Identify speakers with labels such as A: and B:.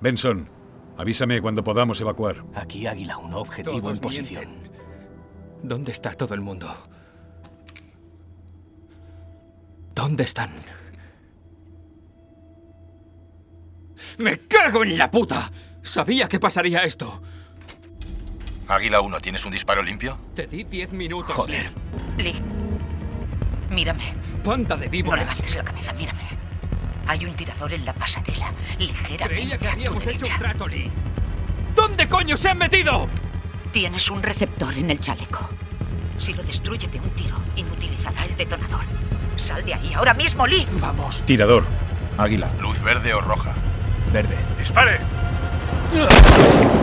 A: Benson, avísame cuando podamos evacuar.
B: Aquí Águila 1, objetivo
C: Todos
B: en posición.
C: mienten. ¿Dónde está todo el mundo? ¿Dónde están? ¡Me cago en la puta! Sabía que pasaría esto.
D: Águila 1, ¿tienes un disparo limpio?
C: Te di 10 minutos.
B: Joder.
E: Lee, mírame.
C: Panda de
E: No
C: víboras.
E: levantes la cabeza, mírame. Hay un tirador en la pasarela, ligeramente
C: Creía que
E: a tu
C: habíamos hecho
E: derecha.
C: un trato, Lee. ¿Dónde coño se han metido?
E: Tienes un receptor en el chaleco. Si lo destruye de un tiro, inutilizará el detonador. Sal de ahí ahora mismo, Lee.
B: Vamos.
A: Tirador.
D: Águila. ¿Luz verde o roja?
B: Verde.
D: ¡Dispare!